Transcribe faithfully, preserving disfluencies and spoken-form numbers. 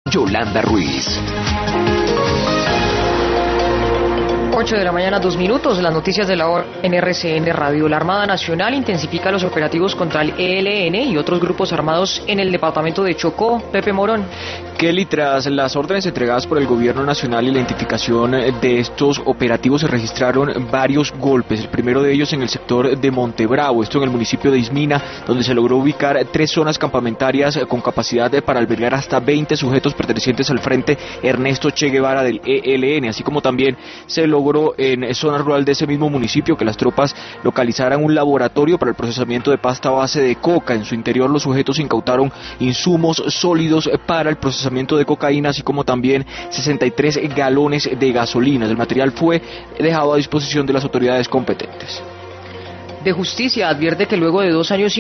Yolanda Ruiz. ocho de la mañana, dos minutos, las noticias de la hora en R C N Radio. La Armada Nacional intensifica los operativos contra el E L N y otros grupos armados en el departamento de Chocó. Pepe Morón. Kelly, tras las órdenes entregadas por el gobierno nacional y la identificación de estos operativos, se registraron varios golpes. El primero de ellos en el sector de Montebravo, esto en el municipio de Ismina, donde se logró ubicar tres zonas campamentarias con capacidad para albergar hasta veinte sujetos pertenecientes al Frente Ernesto Che Guevara del E L N, así como también se logró en zona rural de ese mismo municipio que las tropas localizaran un laboratorio para el procesamiento de pasta base de coca. En su interior los sujetos incautaron insumos sólidos para el procesamiento de cocaína, así como también sesenta y tres galones de gasolina. El material fue dejado a disposición de las autoridades competentes. De Justicia advierte que luego de dos años y